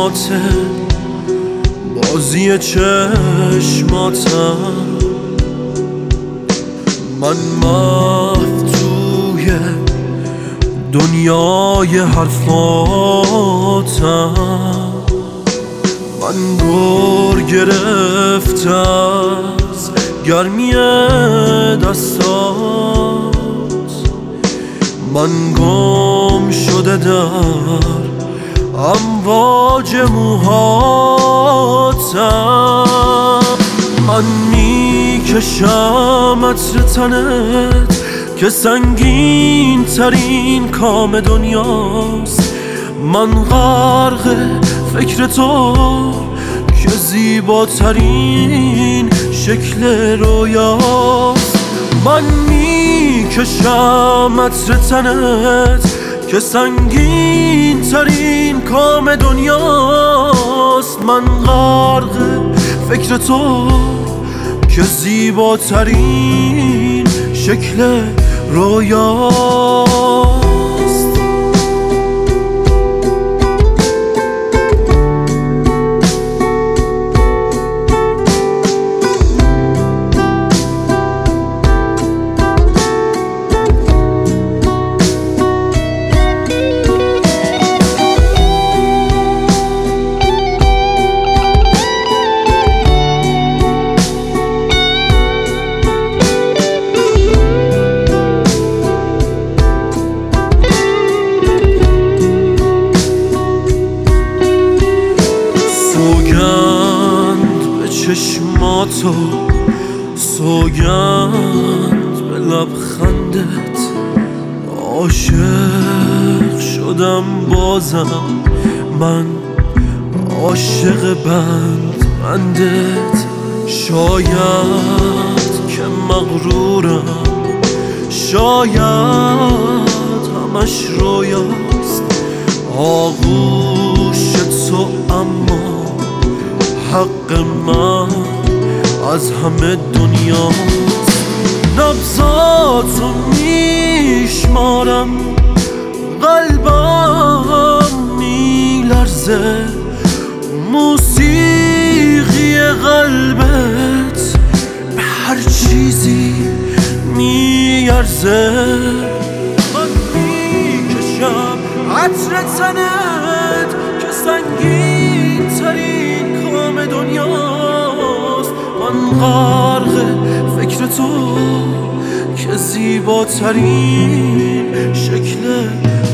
چشماته، بازی چشماتم، من مفتوح دنیای حرفاتم، من گر گرفته از گرمی دستات، من گم شده در امواج موهاتم، من میکشم عطر تنت که سنگین ترین کام دنیاست، من غرق فکر تو که زیباترین شکل رویاست، من میکشم عطر تنت که سنگین ترین کام دنیاست، من غرق فکر تو که زیباترین شکل رویاست. سوگند به چشماتو، سوگند به لبخندت، عاشق شدم بازم من، عاشق بندت، شاید که مغرورم، شاید همش رویاست، آغوش تو اما حق من از همه دنیاست، نبضاتو میشمارم، قلبم میلرزه، موسیقی قلبت به هر چیزی میارزه، من میکشم عطر تنت که سنگین ترین کام دنیاست، من غرق فکر تو که زیباترین شکل